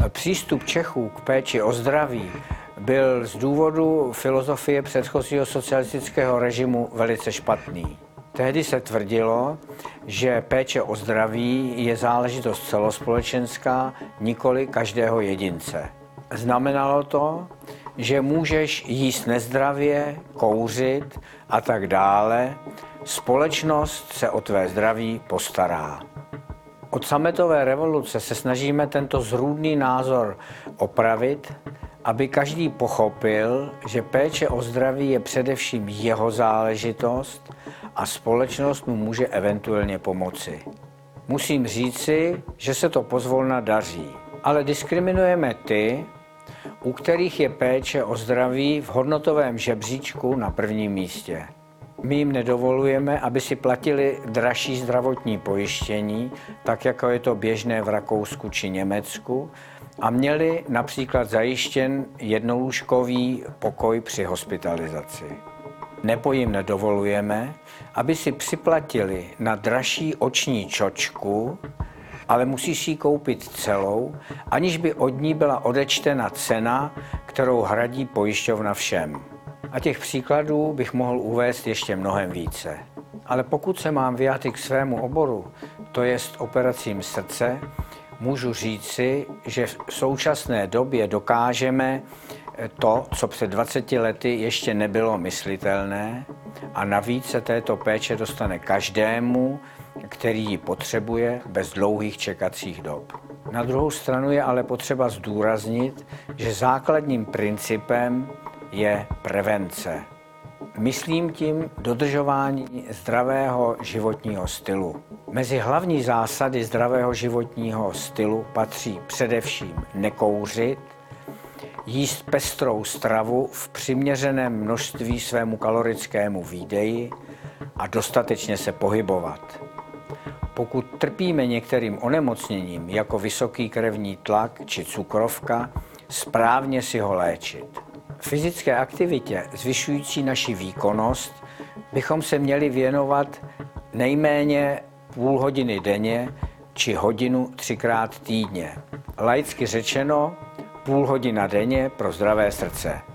Přístup Čechů k péči o zdraví byl z důvodu filozofie předchozího socialistického režimu velice špatný. Tehdy se tvrdilo, že péče o zdraví je záležitost celospolečenská, nikoli každého jedince. Znamenalo to, že můžeš jíst nezdravě, kouřit a tak dále. Společnost se o tvé zdraví postará. Od sametové revoluce se snažíme tento zrůdný názor opravit, aby každý pochopil, že péče o zdraví je především jeho záležitost a společnost mu může eventuálně pomoci. Musím říci, že se to pozvolna daří, ale diskriminujeme ty, u kterých je péče o zdraví v hodnotovém žebříčku na prvním místě. My jim nedovolujeme, aby si platili dražší zdravotní pojištění, tak jako je to běžné v Rakousku či Německu, a měli například zajištěn jednolůžkový pokoj při hospitalizaci. Nebo jim nedovolujeme, aby si připlatili na dražší oční čočku, ale musíš ji koupit celou, aniž by od ní byla odečtena cena, kterou hradí pojišťovna všem. A těch příkladů bych mohl uvést ještě mnohem více. Ale pokud se mám vyjádřit k svému oboru, to jest operacím srdce, můžu říci, že v současné době dokážeme to, co před 20 lety ještě nebylo myslitelné, a navíc se této péče dostane každému, který ji potřebuje, bez dlouhých čekacích dob. Na druhou stranu je ale potřeba zdůraznit, že základním principem je prevence. Myslím tím dodržování zdravého životního stylu. Mezi hlavní zásady zdravého životního stylu patří především nekouřit, jíst pestrou stravu v přiměřeném množství svému kalorickému výdeji a dostatečně se pohybovat. Pokud trpíme některým onemocněním, jako vysoký krevní tlak či cukrovka, správně si ho léčit. Fyzické aktivitě zvyšující naši výkonnost bychom se měli věnovat nejméně půl hodiny denně či hodinu 3krát týdně. Laicky řečeno, půl hodina denně pro zdravé srdce.